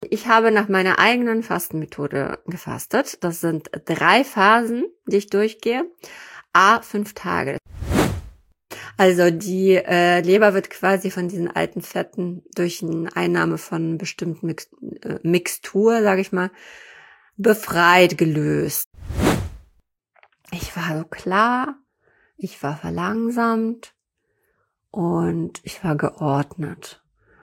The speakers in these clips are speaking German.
Ich habe nach meiner eigenen Fastenmethode gefastet. Das sind 3 Phasen, die ich durchgehe, 5 Tage. Also die Leber wird quasi von diesen alten Fetten durch eine Einnahme von bestimmten Mixtur, sage ich mal, befreit, gelöst. Ich war so klar, ich war verlangsamt und ich war geordnet.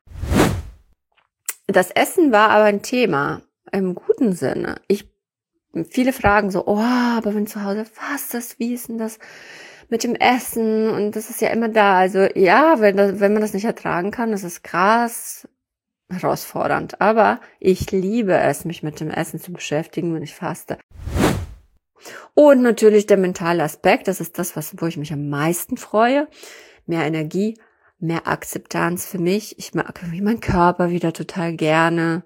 Das Essen war aber ein Thema, im guten Sinne. Viele fragen so, aber wenn du zu Hause fastest, wie ist denn das mit dem Essen? Und das ist ja immer da. Also ja, wenn man das nicht ertragen kann, das ist krass herausfordernd. Aber ich liebe es, mich mit dem Essen zu beschäftigen, wenn ich faste. Und natürlich der mentale Aspekt, das ist das, wo ich mich am meisten freue. Mehr Energie, mehr Akzeptanz für mich. Ich mag meinen Körper wieder total gerne.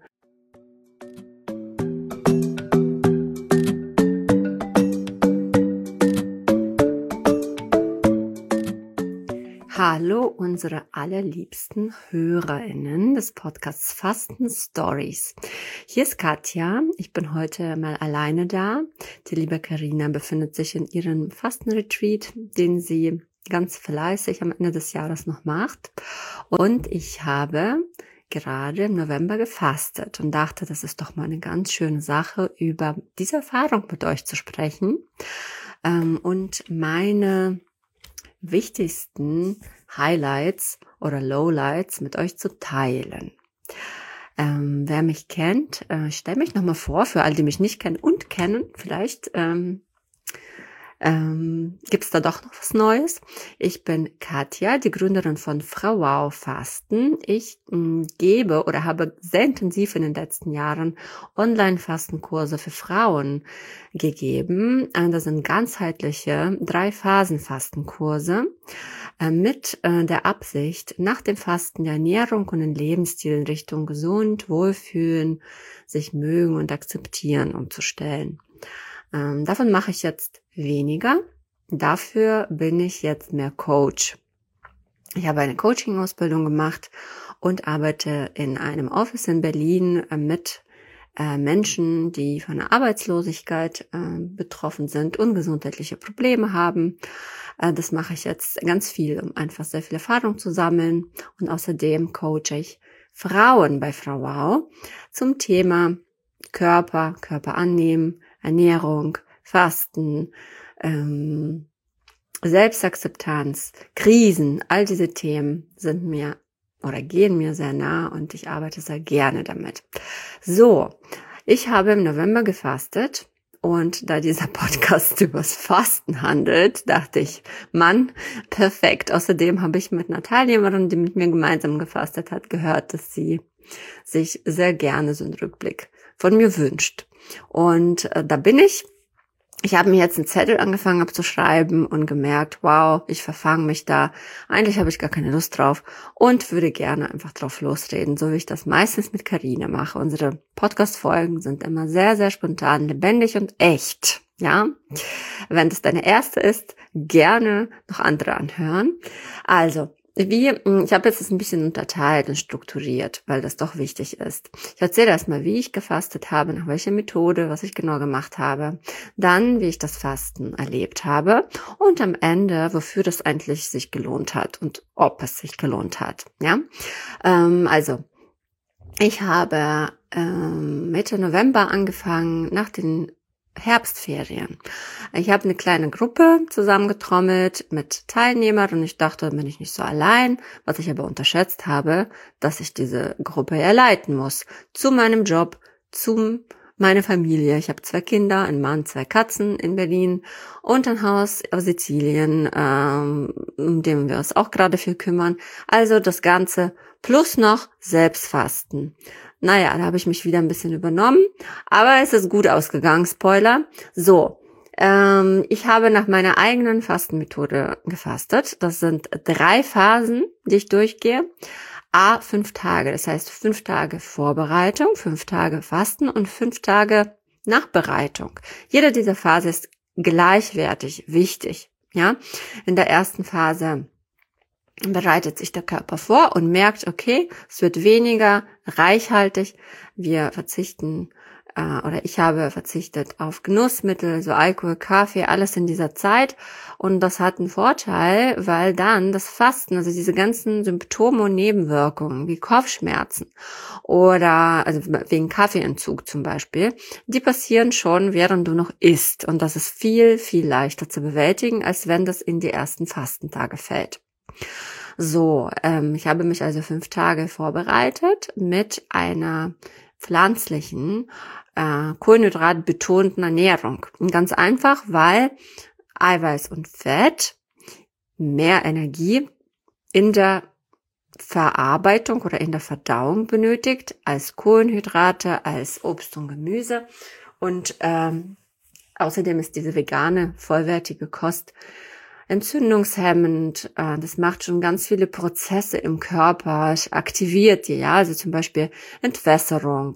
Hallo, unsere allerliebsten HörerInnen des Podcasts Fasten Stories. Hier ist Katja. Ich bin heute mal alleine da. Die liebe Carina befindet sich in ihrem Fastenretreat, den sie ganz fleißig am Ende des Jahres noch macht. Und ich habe gerade im November gefastet und dachte, das ist doch mal eine ganz schöne Sache, über diese Erfahrung mit euch zu sprechen und meine wichtigsten Highlights oder Lowlights mit euch zu teilen. Wer mich kennt, ich stelle mich nochmal vor, für alle, die mich nicht kennen und kennen, vielleicht gibt es da doch noch was Neues. Ich bin Katja, die Gründerin von Frau Wow Fasten. Ich gebe oder habe sehr intensiv in den letzten Jahren Online-Fastenkurse für Frauen gegeben. Das sind ganzheitliche 3-Phasen-Fastenkurse mit der Absicht, nach dem Fasten der Ernährung und den Lebensstil in Richtung gesund, wohlfühlen, sich mögen und akzeptieren umzustellen. Davon mache ich jetzt weniger. Dafür bin ich jetzt mehr Coach. Ich habe eine Coaching-Ausbildung gemacht und arbeite in einem Office in Berlin mit Menschen, die von der Arbeitslosigkeit betroffen sind und gesundheitliche Probleme haben. Das mache ich jetzt ganz viel, um einfach sehr viel Erfahrung zu sammeln. Und außerdem coache ich Frauen bei Frau Wow zum Thema Körper annehmen, Ernährung, Fasten, Selbstakzeptanz, Krisen, all diese Themen sind mir oder gehen mir sehr nah und ich arbeite sehr gerne damit. So, ich habe im November gefastet und da dieser Podcast übers Fasten handelt, dachte ich, Mann, perfekt. Außerdem habe ich mit einer Teilnehmerin, die mit mir gemeinsam gefastet hat, gehört, dass sie sich sehr gerne so einen Rückblick von mir wünscht. Und da bin ich. Ich habe mir jetzt einen Zettel angefangen abzuschreiben und gemerkt, wow, ich verfange mich da. Eigentlich habe ich gar keine Lust drauf und würde gerne einfach drauf losreden, so wie ich das meistens mit Carina mache. Unsere Podcast-Folgen sind immer sehr, sehr spontan, lebendig und echt. Ja, wenn das deine erste ist, gerne noch andere anhören. Also, ich habe jetzt das ein bisschen unterteilt und strukturiert, weil das doch wichtig ist. Ich erzähle erstmal, wie ich gefastet habe, nach welcher Methode, was ich genau gemacht habe, dann, wie ich das Fasten erlebt habe und am Ende, wofür das eigentlich sich gelohnt hat und ob es sich gelohnt hat. Ja, also ich habe Mitte November angefangen, nach den Herbstferien. Ich habe eine kleine Gruppe zusammengetrommelt mit Teilnehmern und ich dachte, bin ich nicht so allein, was ich aber unterschätzt habe, dass ich diese Gruppe ja leiten muss. Zu meinem Job, zu meiner Familie. Ich habe 2 Kinder, einen Mann, 2 Katzen in Berlin und ein Haus auf Sizilien, um dem wir uns auch gerade viel kümmern. Also das Ganze plus noch Selbstfasten. Naja, da habe ich mich wieder ein bisschen übernommen, aber es ist gut ausgegangen, Spoiler. So, ich habe nach meiner eigenen Fastenmethode gefastet. Das sind 3 Phasen, die ich durchgehe. 5 Tage, das heißt 5 Tage Vorbereitung, 5 Tage Fasten und 5 Tage Nachbereitung. Jede dieser Phase ist gleichwertig wichtig. Ja, in der ersten Phase bereitet sich der Körper vor und merkt, okay, es wird weniger reichhaltig. Wir verzichten oder ich habe verzichtet auf Genussmittel, so Alkohol, Kaffee, alles in dieser Zeit. Und das hat einen Vorteil, weil dann das Fasten, also diese ganzen Symptome und Nebenwirkungen wie Kopfschmerzen oder also wegen Kaffeeentzug zum Beispiel, die passieren schon, während du noch isst. Und das ist viel, viel leichter zu bewältigen, als wenn das in die ersten Fastentage fällt. So, ich habe mich also 5 Tage vorbereitet mit einer pflanzlichen, kohlenhydratbetonten Ernährung. Und ganz einfach, weil Eiweiß und Fett mehr Energie in der Verarbeitung oder in der Verdauung benötigt als Kohlenhydrate, als Obst und Gemüse. Und außerdem ist diese vegane, vollwertige Kost entzündungshemmend, das macht schon ganz viele Prozesse im Körper, aktiviert die, ja, also zum Beispiel Entwässerung,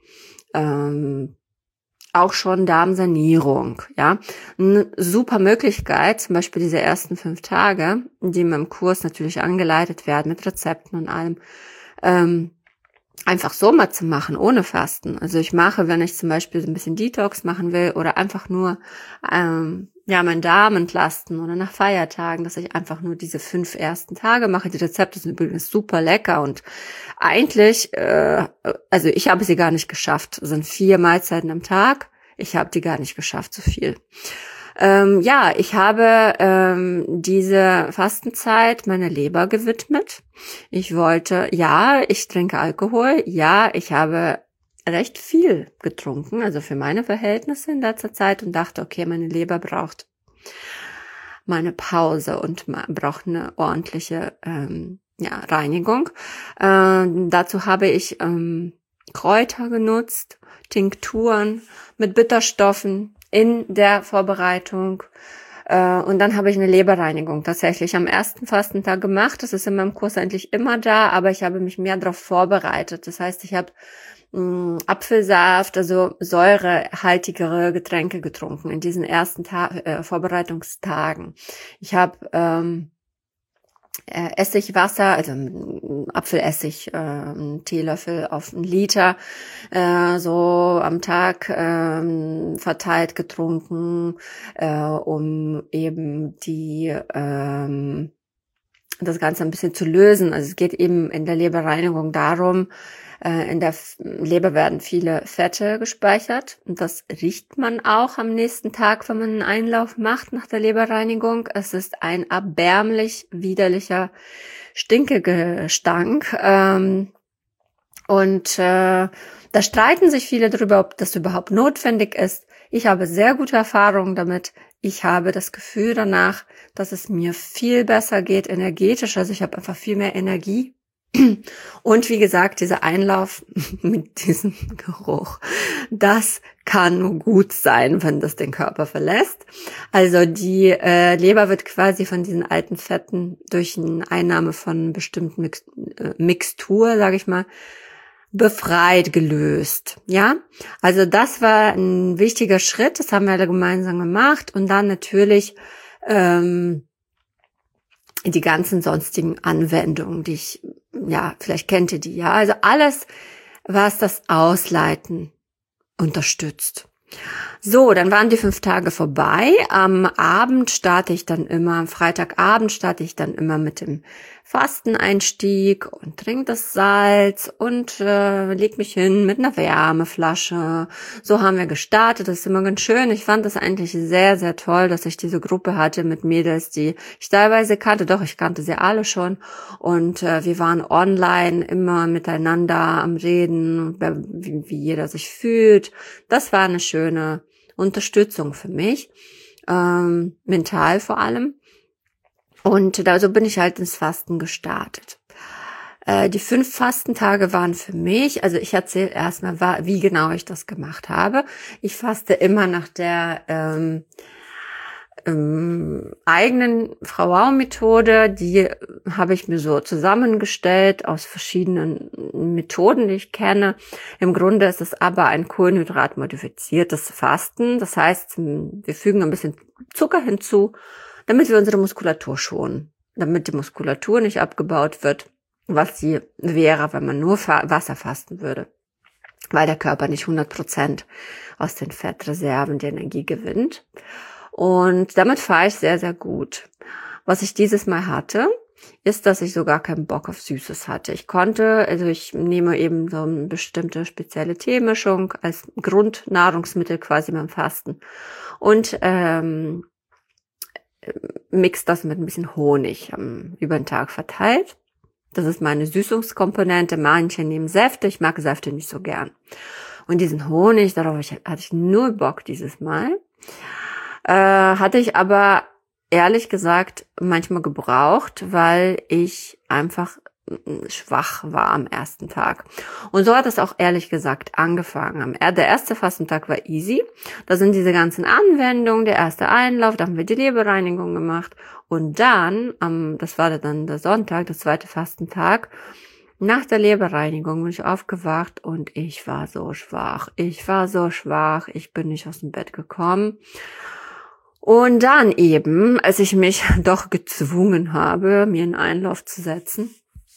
auch schon Darmsanierung, ja. Eine super Möglichkeit, zum Beispiel diese ersten 5 Tage, die mir im Kurs natürlich angeleitet werden mit Rezepten und allem, einfach so mal zu machen, ohne Fasten. Also ich mache, wenn ich zum Beispiel so ein bisschen Detox machen will oder einfach nur meinen Darm entlasten oder nach Feiertagen, dass ich einfach nur diese 5 ersten Tage mache. Die Rezepte sind übrigens super lecker und eigentlich, also ich habe sie gar nicht geschafft. Es sind 4 Mahlzeiten am Tag. Ich habe die gar nicht geschafft, so viel. Ich habe diese Fastenzeit meiner Leber gewidmet. Ich trinke Alkohol. Ja, ich habe recht viel getrunken, also für meine Verhältnisse in letzter Zeit und dachte, okay, meine Leber braucht meine Pause und braucht eine ordentliche Reinigung. Dazu habe ich Kräuter genutzt, Tinkturen mit Bitterstoffen in der Vorbereitung. Und dann habe ich eine Leberreinigung tatsächlich am ersten Fastentag gemacht. Das ist in meinem Kurs eigentlich immer da, aber ich habe mich mehr darauf vorbereitet. Das heißt, ich habe Apfelsaft, also säurehaltigere Getränke getrunken in diesen ersten Vorbereitungstagen. Ich habe Essigwasser, also Apfelessig, einen Teelöffel auf 1 Liter, so am Tag verteilt getrunken, um eben das Ganze ein bisschen zu lösen. Also es geht eben in der Leberreinigung darum, in der Leber werden viele Fette gespeichert und das riecht man auch am nächsten Tag, wenn man einen Einlauf macht nach der Leberreinigung. Es ist ein erbärmlich widerlicher Stinkegestank und da streiten sich viele darüber, ob das überhaupt notwendig ist. Ich habe sehr gute Erfahrungen damit. Ich habe das Gefühl danach, dass es mir viel besser geht energetisch, also ich habe einfach viel mehr Energie. Und wie gesagt, dieser Einlauf mit diesem Geruch, das kann nur gut sein, wenn das den Körper verlässt. Also die Leber wird quasi von diesen alten Fetten durch eine Einnahme von bestimmten Mixtur, sage ich mal, befreit, gelöst. Ja, also das war ein wichtiger Schritt, das haben wir alle gemeinsam gemacht. Und dann natürlich die ganzen sonstigen Anwendungen, die ich, vielleicht kennt ihr die, ja. Also alles, was das Ausleiten unterstützt. So, dann waren die 5 Tage vorbei. Am Freitagabend starte ich dann immer mit dem Fasteneinstieg und trinke das Salz und leg mich hin mit einer Wärmeflasche. So haben wir gestartet. Das ist immer ganz schön. Ich fand das eigentlich sehr, sehr toll, dass ich diese Gruppe hatte mit Mädels, die ich teilweise kannte. Doch, ich kannte sie alle schon. Und wir waren online immer miteinander am Reden, wie jeder sich fühlt. Das war eine schöne Unterstützung für mich, mental vor allem. Und so bin ich halt ins Fasten gestartet. Die 5 Fastentage waren für mich, also ich erzähle erstmal, wie genau ich das gemacht habe. Ich faste immer nach der eigenen Frau-Wow-Methode. Die habe ich mir so zusammengestellt aus verschiedenen Methoden, die ich kenne. Im Grunde ist es aber ein kohlenhydratmodifiziertes Fasten. Das heißt, wir fügen ein bisschen Zucker hinzu, damit wir unsere Muskulatur schonen. damit die Muskulatur nicht abgebaut wird, was sie wäre, wenn man nur Wasser fasten würde, weil der Körper nicht 100% aus den Fettreserven die Energie gewinnt. Und damit fahre ich sehr, sehr gut. Was ich dieses Mal hatte, ist, dass ich sogar keinen Bock auf Süßes hatte. Ich nehme eben so eine bestimmte spezielle Teemischung als Grundnahrungsmittel quasi beim Fasten und mix das mit ein bisschen Honig über den Tag verteilt. Das ist meine Süßungskomponente. Manche nehmen Säfte, ich mag Säfte nicht so gern. Und diesen Honig, darauf hatte ich null Bock dieses Mal. Hatte ich aber ehrlich gesagt manchmal gebraucht, weil ich einfach schwach war am ersten Tag. Und so hat es auch ehrlich gesagt angefangen. Der erste Fastentag war easy. Da sind diese ganzen Anwendungen, der erste Einlauf, da haben wir die Leberreinigung gemacht. Und dann, das war dann der Sonntag, der zweite Fastentag, nach der Leberreinigung bin ich aufgewacht und ich war so schwach. Ich bin nicht aus dem Bett gekommen. Und dann eben, als ich mich doch gezwungen habe, mir einen Einlauf zu setzen,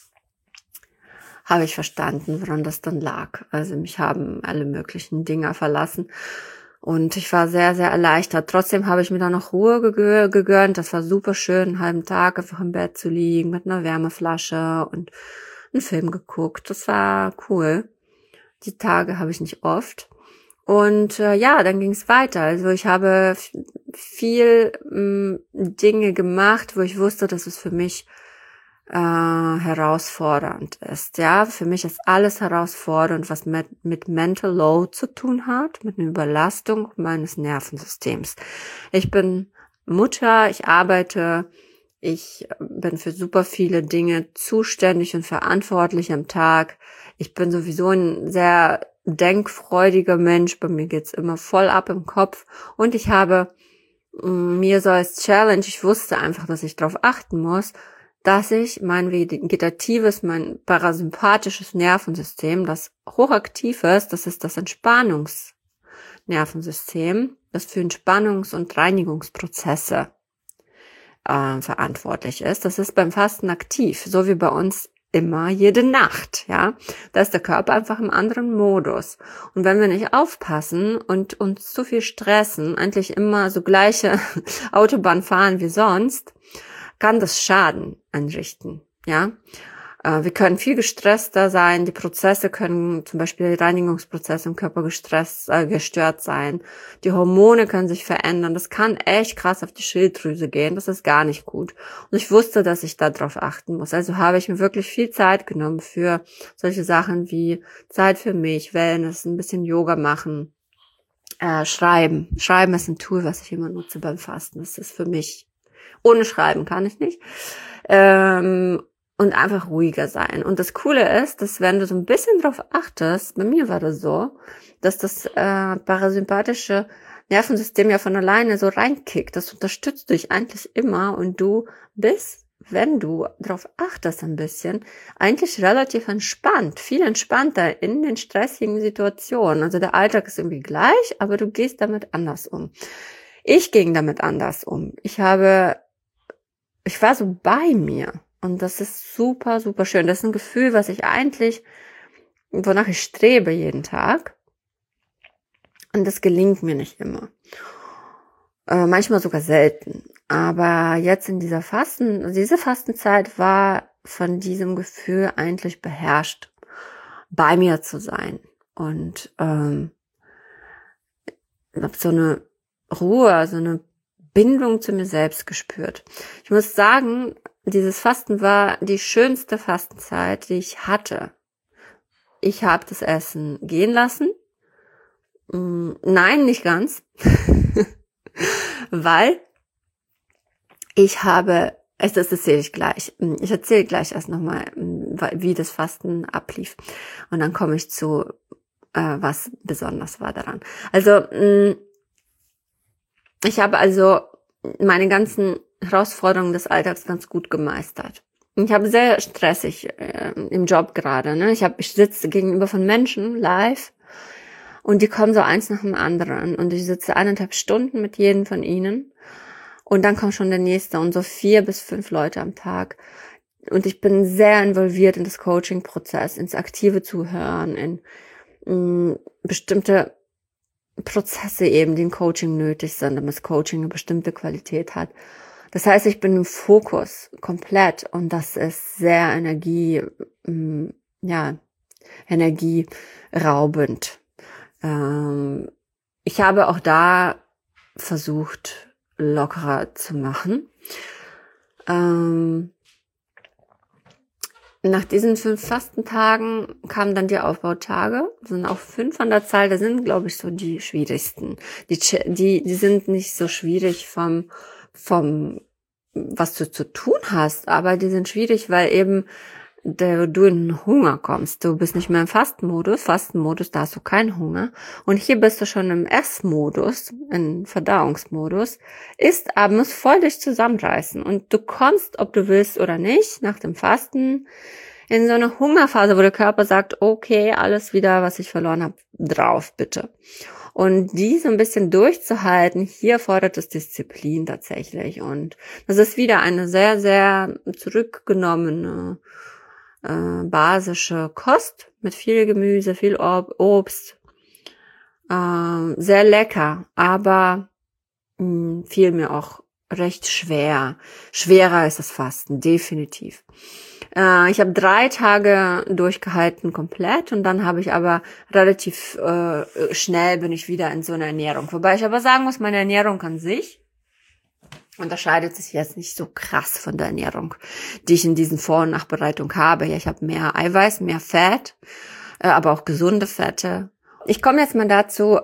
habe ich verstanden, woran das dann lag. Also mich haben alle möglichen Dinger verlassen und ich war sehr, sehr erleichtert. Trotzdem habe ich mir dann noch Ruhe gegönnt. Das war super schön, einen halben Tag einfach im Bett zu liegen mit einer Wärmeflasche und einen Film geguckt. Das war cool. Die Tage habe ich nicht oft. Und dann ging es weiter. Also ich habe viel Dinge gemacht, wo ich wusste, dass es für mich herausfordernd ist. Ja, für mich ist alles herausfordernd, was mit Mental Load zu tun hat, mit einer Überlastung meines Nervensystems. Ich bin Mutter, ich arbeite, ich bin für super viele Dinge zuständig und verantwortlich am Tag. Ich bin sowieso ein sehr denkfreudiger Mensch. Bei mir geht's immer voll ab im Kopf. Und ich habe mir so als Challenge, ich wusste einfach, dass ich darauf achten muss, dass ich mein vegetatives, mein parasympathisches Nervensystem, das hochaktiv ist, das ist das Entspannungsnervensystem, das für Entspannungs- und Reinigungsprozesse verantwortlich ist. Das ist beim Fasten aktiv, so wie bei uns immer jede Nacht, ja. Da ist der Körper einfach im anderen Modus. Und wenn wir nicht aufpassen und uns zu viel stressen, eigentlich immer so gleiche Autobahn fahren wie sonst, kann das Schaden anrichten, ja. Wir können viel gestresster sein, die Prozesse können, zum Beispiel die Reinigungsprozesse im Körper gestört sein, die Hormone können sich verändern, das kann echt krass auf die Schilddrüse gehen, das ist gar nicht gut. Und ich wusste, dass ich da drauf achten muss, also habe ich mir wirklich viel Zeit genommen für solche Sachen wie Zeit für mich, Wellness, ein bisschen Yoga machen, Schreiben. Schreiben ist ein Tool, was ich immer nutze beim Fasten, das ist für mich, ohne Schreiben kann ich nicht. Und einfach ruhiger sein. Und das Coole ist, dass wenn du so ein bisschen drauf achtest, bei mir war das so, dass das parasympathische Nervensystem ja von alleine so reinkickt. Das unterstützt dich eigentlich immer und du bist, wenn du drauf achtest ein bisschen, eigentlich relativ entspannt, viel entspannter in den stressigen Situationen. Also der Alltag ist irgendwie gleich, aber du gehst damit anders um. Ich ging damit anders um. Ich war so bei mir. Und das ist super, super schön. Das ist ein Gefühl, wonach ich strebe jeden Tag. Und das gelingt mir nicht immer. Manchmal sogar selten. Aber jetzt in diese Fastenzeit war von diesem Gefühl eigentlich beherrscht, bei mir zu sein. Und habe so eine Ruhe, so eine Bindung zu mir selbst gespürt. Ich muss sagen, dieses Fasten war die schönste Fastenzeit, die ich hatte. Ich habe das Essen gehen lassen. Nein, nicht ganz. Weil das erzähle ich gleich. Ich erzähle gleich erst nochmal, wie das Fasten ablief. Und dann komme ich zu, was besonders war daran. Also, ich habe also meine ganzen Herausforderungen des Alltags ganz gut gemeistert. Ich habe sehr stressig im Job gerade. Ne? Ich sitze gegenüber von Menschen live und die kommen so eins nach dem anderen und ich sitze 1,5 Stunden mit jedem von ihnen Und dann kommt schon der nächste und so 4 bis 5 Leute am Tag. Und ich bin sehr involviert in das Coaching-Prozess, ins aktive Zuhören, in bestimmte Prozesse eben, die im Coaching nötig sind, damit das Coaching eine bestimmte Qualität hat. Das heißt, ich bin im Fokus komplett und das ist sehr energieraubend. Ich habe auch da versucht, lockerer zu machen. Nach diesen 5 Fastentagen kamen dann die Aufbautage. Das sind auch 5 an der Zahl. Das sind, glaube ich, so die schwierigsten. Die sind nicht so schwierig vom was du zu tun hast, aber die sind schwierig, weil eben du in den Hunger kommst. Du bist nicht mehr im Fastenmodus. Fastenmodus, da hast du keinen Hunger. Und hier bist du schon im Essmodus, im Verdauungsmodus. Isst, aber musst voll dich zusammenreißen. Und du kommst, ob du willst oder nicht, nach dem Fasten in so eine Hungerphase, wo der Körper sagt, okay, alles wieder, was ich verloren habe, drauf, bitte. Und die so ein bisschen durchzuhalten, hier fordert es Disziplin tatsächlich. Und das ist wieder eine sehr, sehr zurückgenommene, basische Kost mit viel Gemüse, viel Obst. Sehr lecker, aber fiel mir auch recht schwer. Schwerer ist das Fasten, definitiv. Ich habe 3 Tage durchgehalten komplett und dann habe ich aber relativ schnell bin ich wieder in so einer Ernährung. Wobei ich aber sagen muss, meine Ernährung an sich unterscheidet sich jetzt nicht so krass von der Ernährung, die ich in diesen Vor- und Nachbereitung habe. Ja, ich habe mehr Eiweiß, mehr Fett, aber auch gesunde Fette. Ich komme jetzt mal dazu,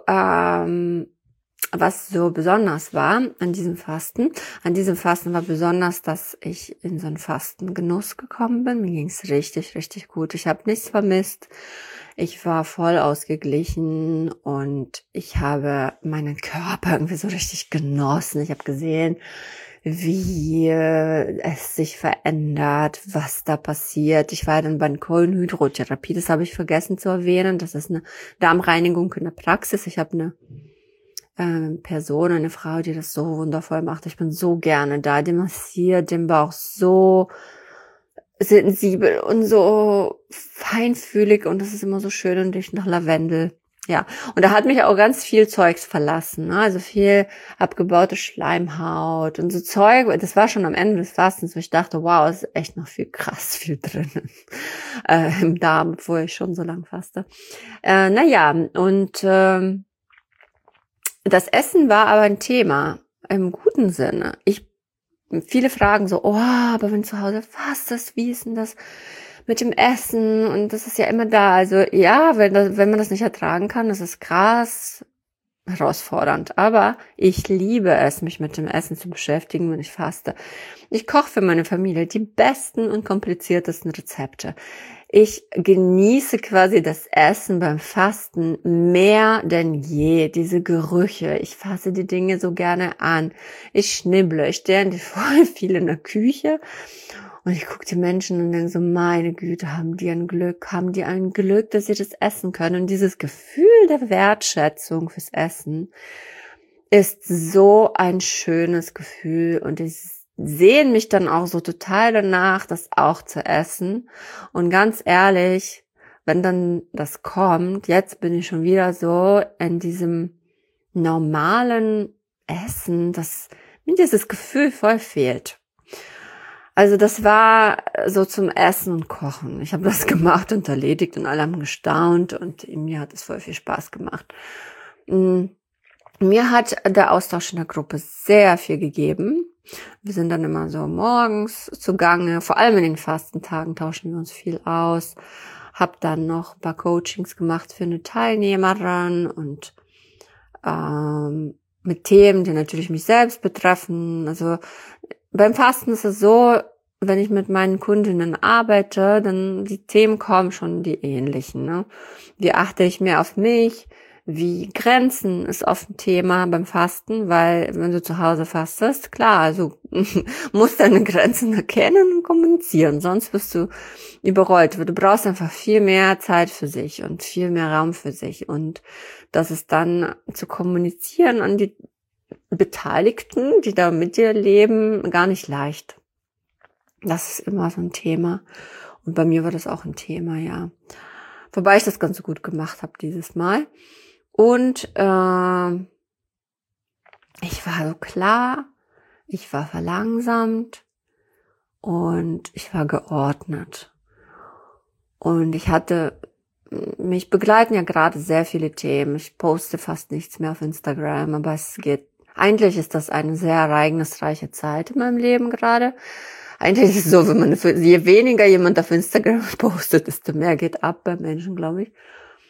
was so besonders war an diesem Fasten. An diesem Fasten war besonders, dass ich in so einen Fastengenuss gekommen bin. Mir ging's richtig, richtig gut. Ich habe nichts vermisst. Ich war voll ausgeglichen und ich habe meinen Körper irgendwie so richtig genossen. Ich habe gesehen, wie es sich verändert, was da passiert. Ich war dann bei der Kohlenhydrotherapie, das habe ich vergessen zu erwähnen. Das ist eine Darmreinigung in der Praxis. Ich habe eine Person, eine Frau, die das so wundervoll macht. Ich bin so gerne da. Die massiert den Bauch so sensibel und so feinfühlig und das ist immer so schön und riecht nach Lavendel. Ja, und da hat mich auch ganz viel Zeugs verlassen, ne? Also viel abgebaute Schleimhaut und so Zeug. Das war schon am Ende des Fastens, wo ich dachte, wow, es ist echt noch viel drinnen im Darm, obwohl ich schon so lang faste. Das Essen war aber ein Thema im guten Sinne. Viele fragen so, oh, aber wenn du zu Hause fastest, wie ist denn das mit dem Essen? Und das ist ja immer da. Also ja, wenn man das nicht ertragen kann, das ist krass herausfordernd. Aber ich liebe es, mich mit dem Essen zu beschäftigen, wenn ich faste. Ich koche für meine Familie die besten und kompliziertesten Rezepte. Ich genieße quasi das Essen beim Fasten mehr denn je. Diese Gerüche. Ich fasse die Dinge so gerne an. Ich schnibble. Ich stehe voll viel in der Küche. Und ich gucke die Menschen und denke so, meine Güte, haben die ein Glück, dass sie das essen können. Und dieses Gefühl der Wertschätzung fürs Essen ist so ein schönes Gefühl. Und ich sehne mich dann auch so total danach, das auch zu essen. Und ganz ehrlich, wenn dann das kommt, jetzt bin ich schon wieder so in diesem normalen Essen, dass mir dieses Gefühl voll fehlt. Also das war so zum Essen und Kochen. Ich habe das gemacht und erledigt und alle haben gestaunt und mir hat es voll viel Spaß gemacht. Mir hat der Austausch in der Gruppe sehr viel gegeben. Wir sind dann immer so morgens zugange, vor allem in den Fastentagen tauschen wir uns viel aus. Hab dann noch ein paar Coachings gemacht für eine Teilnehmerin und mit Themen, die natürlich mich selbst betreffen. Also beim Fasten ist es so, wenn ich mit meinen Kundinnen arbeite, dann die Themen kommen schon die ähnlichen. Ne? Wie achte ich mehr auf mich? Wie Grenzen ist oft ein Thema beim Fasten, weil wenn du zu Hause fastest, klar, also musst deine Grenzen erkennen und kommunizieren, sonst wirst du überrollt. Du brauchst einfach viel mehr Zeit für sich und viel mehr Raum für sich und das ist dann zu kommunizieren an die Beteiligten, die da mit dir leben, gar nicht leicht. Das ist immer so ein Thema. Und bei mir war das auch ein Thema, ja. Wobei ich das ganz so gut gemacht habe dieses Mal. Und ich war so klar, ich war verlangsamt und ich war geordnet. Und mich begleiten ja gerade sehr viele Themen. Ich poste fast nichts mehr auf Instagram, aber eigentlich ist das eine sehr ereignisreiche Zeit in meinem Leben gerade. Eigentlich ist es so, je weniger jemand auf Instagram postet, desto mehr geht ab bei Menschen, glaube ich.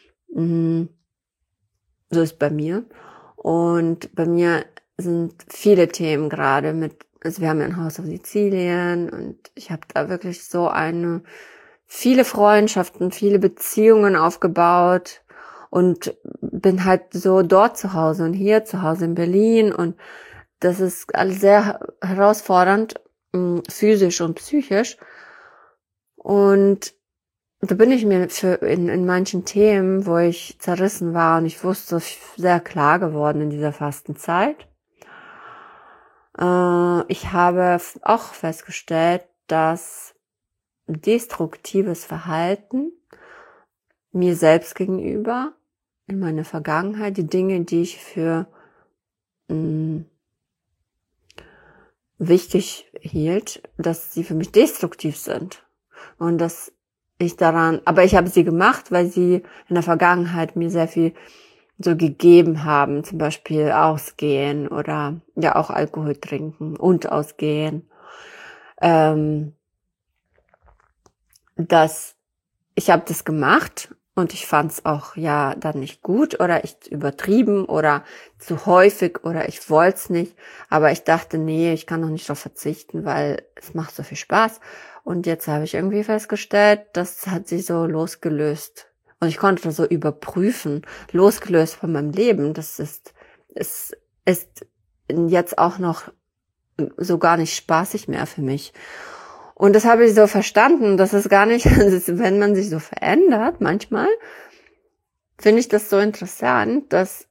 So ist bei mir. Und bei mir sind viele Themen gerade also wir haben ja ein Haus auf Sizilien und ich habe da wirklich viele Freundschaften, viele Beziehungen aufgebaut und bin halt so dort zu Hause und hier zu Hause in Berlin und das ist alles sehr herausfordernd, physisch und psychisch. Und da bin ich mir in manchen Themen, wo ich zerrissen war und ich wusste, sehr klar geworden in dieser Fastenzeit. Ich habe auch festgestellt, dass destruktives Verhalten mir selbst gegenüber in meiner Vergangenheit, die Dinge, die ich für wichtig hielt, dass sie für mich destruktiv sind. Und dass aber ich habe sie gemacht, weil sie in der Vergangenheit mir sehr viel so gegeben haben, zum Beispiel ausgehen oder ja auch Alkohol trinken und ausgehen. Ich habe das gemacht und ich fand es auch ja dann nicht gut oder ich übertrieben oder zu häufig oder ich wollte es nicht, aber ich dachte, nee, ich kann doch nicht darauf verzichten, weil es macht so viel Spaß. Und jetzt habe ich irgendwie festgestellt, das hat sich so losgelöst. Und ich konnte das so überprüfen, losgelöst von meinem Leben. Es ist jetzt auch noch so gar nicht spaßig mehr für mich. Und das habe ich so verstanden, dass es gar nicht, wenn man sich so verändert, manchmal, finde ich das so interessant, dass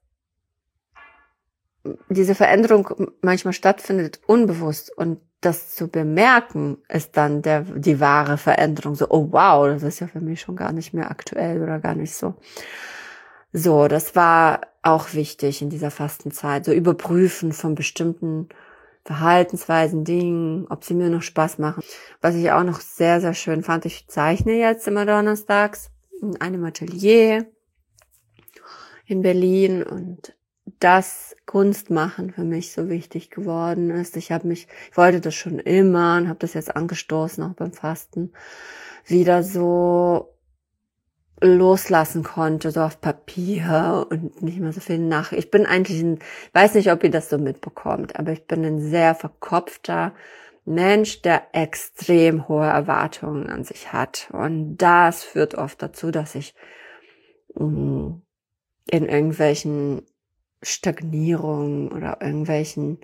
diese Veränderung manchmal stattfindet unbewusst und das zu bemerken ist dann die wahre Veränderung. So, oh wow, das ist ja für mich schon gar nicht mehr aktuell oder gar nicht so. So, das war auch wichtig in dieser Fastenzeit. So überprüfen von bestimmten Verhaltensweisen, Dingen, ob sie mir noch Spaß machen. Was ich auch noch sehr, sehr schön fand, ich zeichne jetzt immer donnerstags in einem Atelier in Berlin und das Kunstmachen für mich so wichtig geworden ist. Ich wollte das schon immer und habe das jetzt angestoßen, auch beim Fasten, wieder so loslassen konnte, so auf Papier und nicht mehr so viel ich bin eigentlich weiß nicht, ob ihr das so mitbekommt, aber ich bin ein sehr verkopfter Mensch, der extrem hohe Erwartungen an sich hat. Und das führt oft dazu, dass ich in irgendwelchen Stagnierungen oder irgendwelchen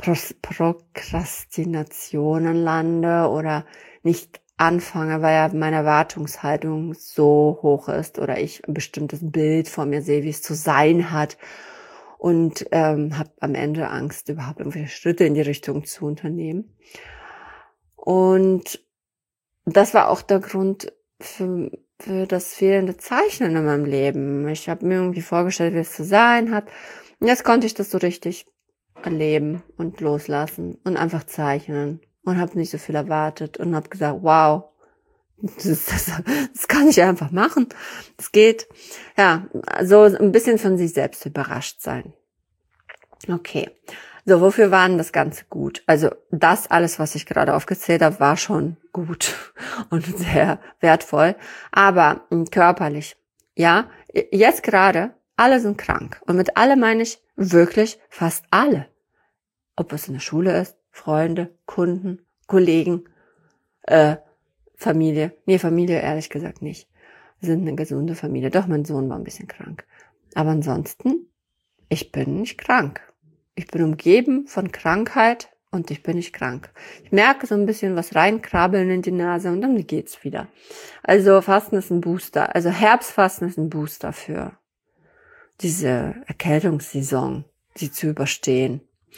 Prokrastinationen lande oder nicht anfange, weil ja meine Erwartungshaltung so hoch ist oder ich ein bestimmtes Bild vor mir sehe, wie es zu sein hat und habe am Ende Angst, überhaupt irgendwelche Schritte in die Richtung zu unternehmen. Und das war auch der Grund für das fehlende Zeichnen in meinem Leben. Ich habe mir irgendwie vorgestellt, wie es zu sein hat. Und jetzt konnte ich das so richtig erleben und loslassen und einfach zeichnen und habe nicht so viel erwartet und habe gesagt, wow, das kann ich einfach machen. Das geht. Ja, so ein bisschen von sich selbst überrascht sein. Okay. So, wofür war denn das Ganze gut? Also das alles, was ich gerade aufgezählt habe, war schon gut und sehr wertvoll. Aber körperlich, ja, jetzt gerade, alle sind krank. Und mit alle meine ich wirklich fast alle. Ob es in der Schule ist, Freunde, Kunden, Kollegen, Familie. Nee, Familie ehrlich gesagt nicht. Wir sind eine gesunde Familie. Doch, mein Sohn war ein bisschen krank. Aber ansonsten, ich bin nicht krank. Ich bin umgeben von Krankheit und ich bin nicht krank. Ich merke so ein bisschen was reinkrabbeln in die Nase und dann geht's wieder. Also Fasten ist ein Booster. Also Herbstfasten ist ein Booster für diese Erkältungssaison, sie zu überstehen.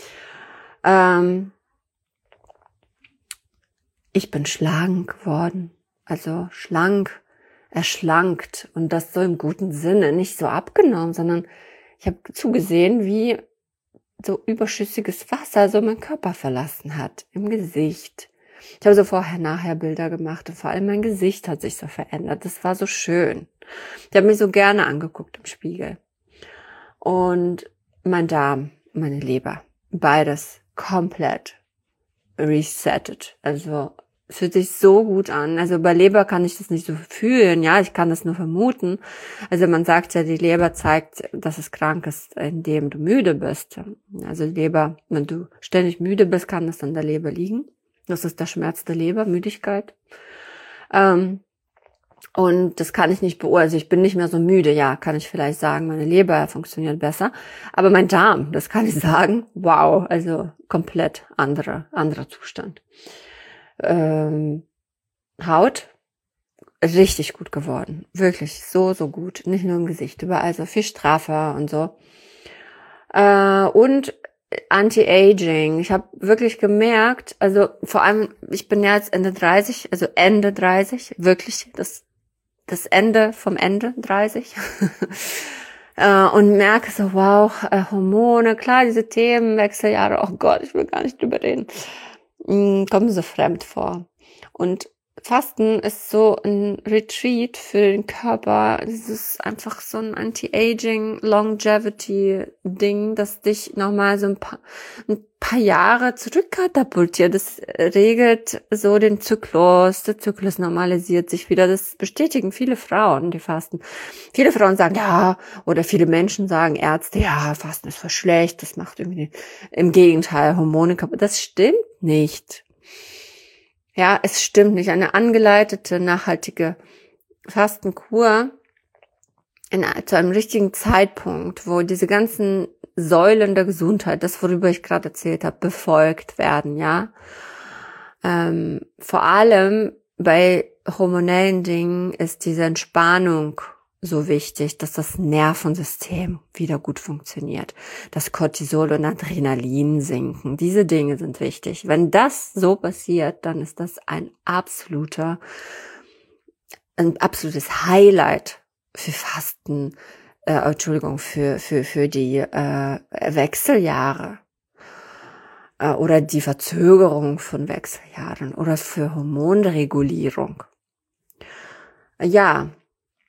Ich bin schlank geworden, also schlank, erschlankt und das so im guten Sinne, nicht so abgenommen, sondern ich habe zugesehen, wie so überschüssiges Wasser so meinen Körper verlassen hat, im Gesicht. Ich habe so vorher-nachher Bilder gemacht und vor allem mein Gesicht hat sich so verändert. Das war so schön. Ich habe mich so gerne angeguckt im Spiegel. Und mein Darm, meine Leber, beides komplett resettet. Also es fühlt sich so gut an. Also bei Leber kann ich das nicht so fühlen, ja, ich kann das nur vermuten. Also man sagt ja, die Leber zeigt, dass es krank ist, indem du müde bist. Also Leber, wenn du ständig müde bist, kann das an der Leber liegen. Das ist der Schmerz der Leber, Müdigkeit. Und das kann ich nicht beurteilen. Also ich bin nicht mehr so müde, ja, kann ich vielleicht sagen. Meine Leber funktioniert besser. Aber mein Darm, das kann ich sagen, wow, also komplett anderer Zustand. Haut, richtig gut geworden. Wirklich so gut. Nicht nur im Gesicht, überall so viel straffer und so. Und Anti-Aging. Ich habe wirklich gemerkt, also vor allem, ich bin ja jetzt Ende 30, wirklich das Ende vom Ende 30. Und merke so, wow, Hormone, klar, diese Themen, Wechseljahre, oh Gott, ich will gar nicht drüber reden. Kommen so fremd vor. Und Fasten ist so ein Retreat für den Körper. Es ist einfach so ein Anti-Aging, Longevity-Ding, das dich nochmal so ein paar Jahre zurückkatapultiert. Das regelt so den Zyklus. Der Zyklus normalisiert sich wieder. Das bestätigen viele Frauen, die fasten. Viele Frauen sagen, ja, oder viele Menschen sagen, Ärzte, ja, Fasten ist voll schlecht. Das macht irgendwie, im Gegenteil, Hormone kaputt. Das stimmt nicht. Ja, es stimmt nicht. Eine angeleitete, nachhaltige Fastenkur zu einem richtigen Zeitpunkt, wo diese ganzen Säulen der Gesundheit, das worüber ich gerade erzählt habe, befolgt werden, ja. Vor allem bei hormonellen Dingen ist diese Entspannung so wichtig, dass das Nervensystem wieder gut funktioniert, dass Cortisol und Adrenalin sinken. Diese Dinge sind wichtig. Wenn das so passiert, dann ist das ein absolutes Highlight für Fasten, für die Wechseljahre oder die Verzögerung von Wechseljahren oder für Hormonregulierung. Ja,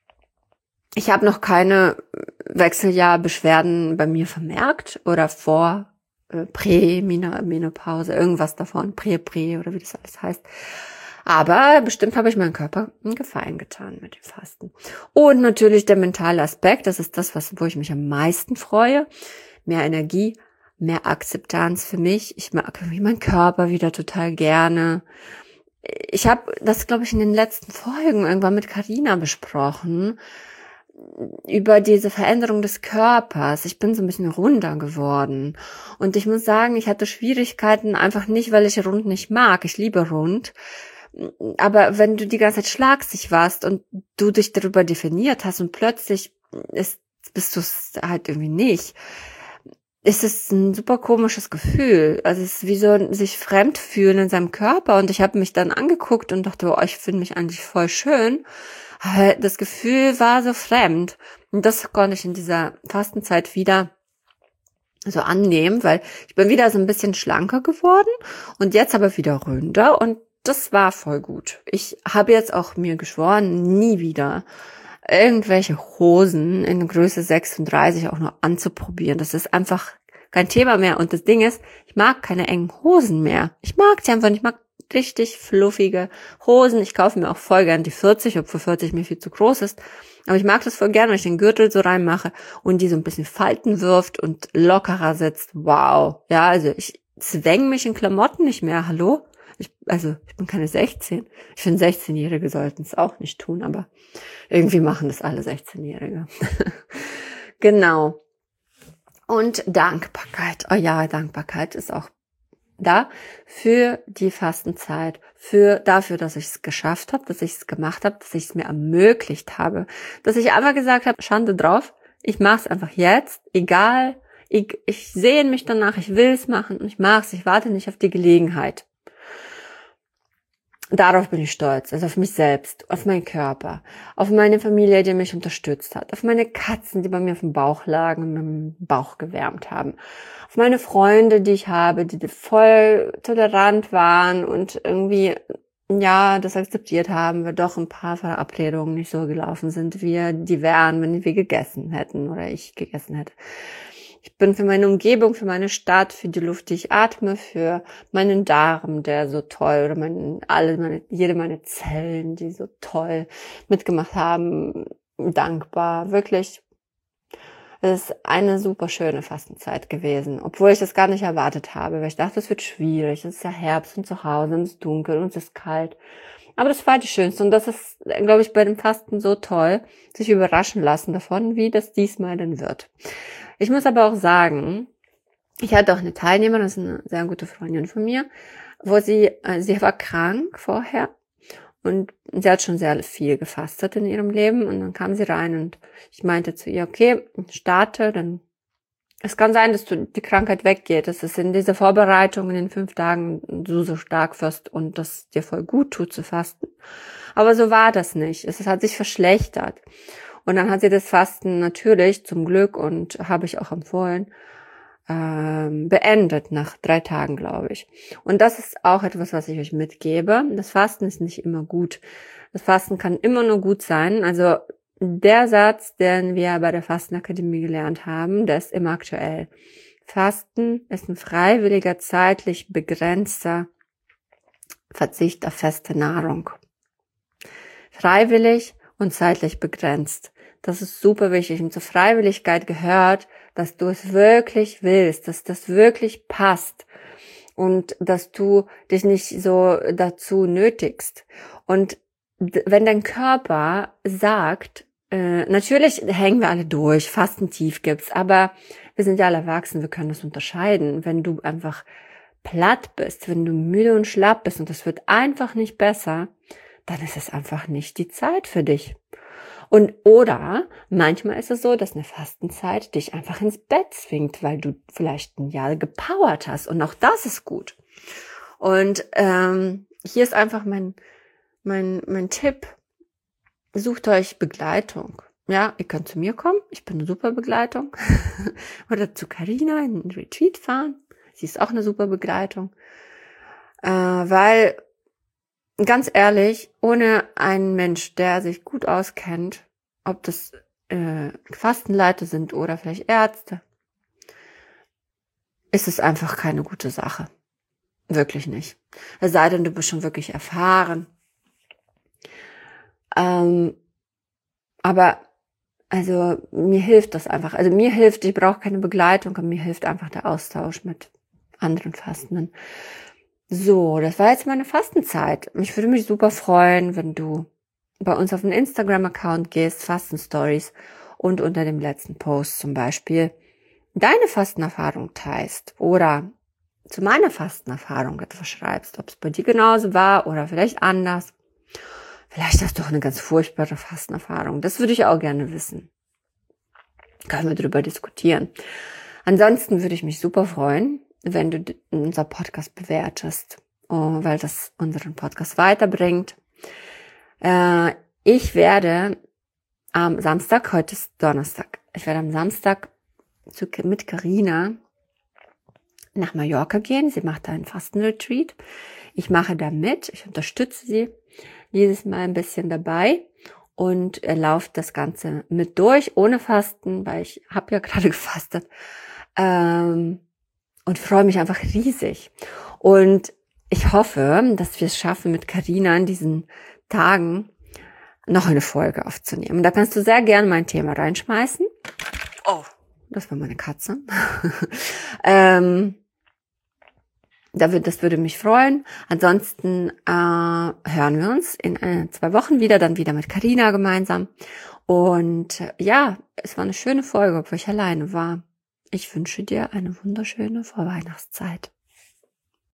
ich habe noch keine Wechseljahrbeschwerden bei mir vermerkt oder vor Prämenopause, irgendwas davon, Prä oder wie das alles heißt. Aber bestimmt habe ich meinem Körper einen Gefallen getan mit dem Fasten. Und natürlich der mentale Aspekt, das ist das, wo ich mich am meisten freue. Mehr Energie, mehr Akzeptanz für mich. Ich mag meinen Körper wieder total gerne. Ich habe das, glaube ich, in den letzten Folgen irgendwann mit Carina besprochen, über diese Veränderung des Körpers. Ich bin so ein bisschen runder geworden. Und ich muss sagen, ich hatte Schwierigkeiten, einfach nicht, weil ich rund nicht mag. Ich liebe rund. Aber wenn du die ganze Zeit schlagsig warst und du dich darüber definiert hast und plötzlich bist du es halt irgendwie nicht, ist es ein super komisches Gefühl. Also es ist wie so sich fremd fühlen in seinem Körper. Und ich habe mich dann angeguckt und dachte, oh, ich finde mich eigentlich voll schön. Aber das Gefühl war so fremd. Und das konnte ich in dieser Fastenzeit wieder so annehmen, weil ich bin wieder so ein bisschen schlanker geworden und jetzt aber wieder ründer und das war voll gut. Ich habe jetzt auch mir geschworen, nie wieder irgendwelche Hosen in Größe 36 auch nur anzuprobieren. Das ist einfach kein Thema mehr. Und das Ding ist, ich mag keine engen Hosen mehr. Ich mag sie einfach nicht. Ich mag richtig fluffige Hosen. Ich kaufe mir auch voll gern die 40, obwohl 40 mir viel zu groß ist. Aber ich mag das voll gern, wenn ich den Gürtel so reinmache und die so ein bisschen Falten wirft und lockerer sitzt. Wow. Ja, also ich zwänge mich in Klamotten nicht mehr. Hallo? Ich bin keine 16. Ich finde, 16-Jährige sollten es auch nicht tun, aber irgendwie machen das alle 16-Jährige. Genau. Und Dankbarkeit. Oh ja, Dankbarkeit ist auch da für die Fastenzeit, dafür, dass ich es geschafft habe, dass ich es gemacht habe, dass ich es mir ermöglicht habe, dass ich einfach gesagt habe, Schande drauf, ich mache es einfach jetzt, egal Ich sehne mich danach, ich will es machen und ich mache es, ich warte nicht auf die Gelegenheit. Darauf bin ich stolz, also auf mich selbst, auf meinen Körper, auf meine Familie, die mich unterstützt hat, auf meine Katzen, die bei mir auf dem Bauch lagen und meinen Bauch gewärmt haben, auf meine Freunde, die ich habe, die voll tolerant waren und irgendwie, ja, das akzeptiert haben, weil doch ein paar Verabredungen nicht so gelaufen sind, wie die wären, wenn wir gegessen hätten oder ich gegessen hätte. Ich bin für meine Umgebung, für meine Stadt, für die Luft, die ich atme, für meinen Darm, der so toll, oder jede meine Zellen, die so toll mitgemacht haben, dankbar. Wirklich, es ist eine super schöne Fastenzeit gewesen, obwohl ich das gar nicht erwartet habe, weil ich dachte, es wird schwierig. Es ist ja Herbst und zu Hause und es ist dunkel und es ist kalt. Aber das war die schönste und das ist, glaube ich, bei dem Fasten so toll, sich überraschen lassen davon, wie das diesmal denn wird. Ich muss aber auch sagen, ich hatte auch eine Teilnehmerin, das ist eine sehr gute Freundin von mir, wo sie war krank vorher und sie hat schon sehr viel gefastet in ihrem Leben und dann kam sie rein und ich meinte zu ihr, okay, starte, dann es kann sein, dass die Krankheit weggeht, dass es in dieser Vorbereitung in den 5 Tagen du so stark wirst und das dir voll gut tut zu fasten. Aber so war das nicht. Es hat sich verschlechtert. Und dann hat sie das Fasten natürlich, zum Glück, und habe ich auch empfohlen, beendet nach 3 Tagen, glaube ich. Und das ist auch etwas, was ich euch mitgebe. Das Fasten ist nicht immer gut. Das Fasten kann immer nur gut sein. Also der Satz, den wir bei der Fastenakademie gelernt haben, der ist immer aktuell. Fasten ist ein freiwilliger, zeitlich begrenzter Verzicht auf feste Nahrung. Freiwillig und zeitlich begrenzt. Das ist super wichtig. Und zur Freiwilligkeit gehört, dass du es wirklich willst, dass das wirklich passt und dass du dich nicht so dazu nötigst. Und wenn dein Körper sagt, natürlich hängen wir alle durch, Fastentief gibt's, aber wir sind ja alle erwachsen, wir können das unterscheiden. Wenn du einfach platt bist, wenn du müde und schlapp bist und das wird einfach nicht besser, dann ist es einfach nicht die Zeit für dich. Und oder manchmal ist es so, dass eine Fastenzeit dich einfach ins Bett zwingt, weil du vielleicht ein Jahr gepowert hast und auch das ist gut. Und hier ist einfach mein Tipp, sucht euch Begleitung. Ja, ihr könnt zu mir kommen, ich bin eine super Begleitung. Oder zu Carina in den Retreat fahren, sie ist auch eine super Begleitung. Weil ganz ehrlich, ohne einen Mensch, der sich gut auskennt, ob das Fastenleiter sind oder vielleicht Ärzte, ist es einfach keine gute Sache. Wirklich nicht. Es sei denn, du bist schon wirklich erfahren. Aber also mir hilft das einfach. Also mir hilft, ich brauche keine Begleitung, aber mir hilft einfach der Austausch mit anderen Fastenden. So, das war jetzt meine Fastenzeit. Ich würde mich super freuen, wenn du bei uns auf den Instagram-Account gehst, Fasten-Stories, und unter dem letzten Post zum Beispiel deine Fastenerfahrung teilst oder zu meiner Fastenerfahrung etwas schreibst, ob es bei dir genauso war oder vielleicht anders. Vielleicht hast du auch eine ganz furchtbare Fastenerfahrung. Das würde ich auch gerne wissen. Können wir darüber diskutieren. Ansonsten würde ich mich super freuen, wenn du unser Podcast bewertest, weil das unseren Podcast weiterbringt. Ich werde am Samstag, heute ist Donnerstag, ich werde am Samstag mit Carina nach Mallorca gehen. Sie macht da einen Fastenretreat. Ich mache da mit, ich unterstütze sie dieses Mal ein bisschen dabei und laufe das Ganze mit durch, ohne Fasten, weil ich habe ja gerade gefastet. Und freue mich einfach riesig. Und ich hoffe, dass wir es schaffen, mit Carina in diesen Tagen noch eine Folge aufzunehmen. Da kannst du sehr gerne mein Thema reinschmeißen. Oh, das war meine Katze. Das würde mich freuen. Ansonsten hören wir uns in 2 Wochen wieder, dann wieder mit Carina gemeinsam. Und ja, es war eine schöne Folge, obwohl ich alleine war. Ich wünsche dir eine wunderschöne Vorweihnachtszeit.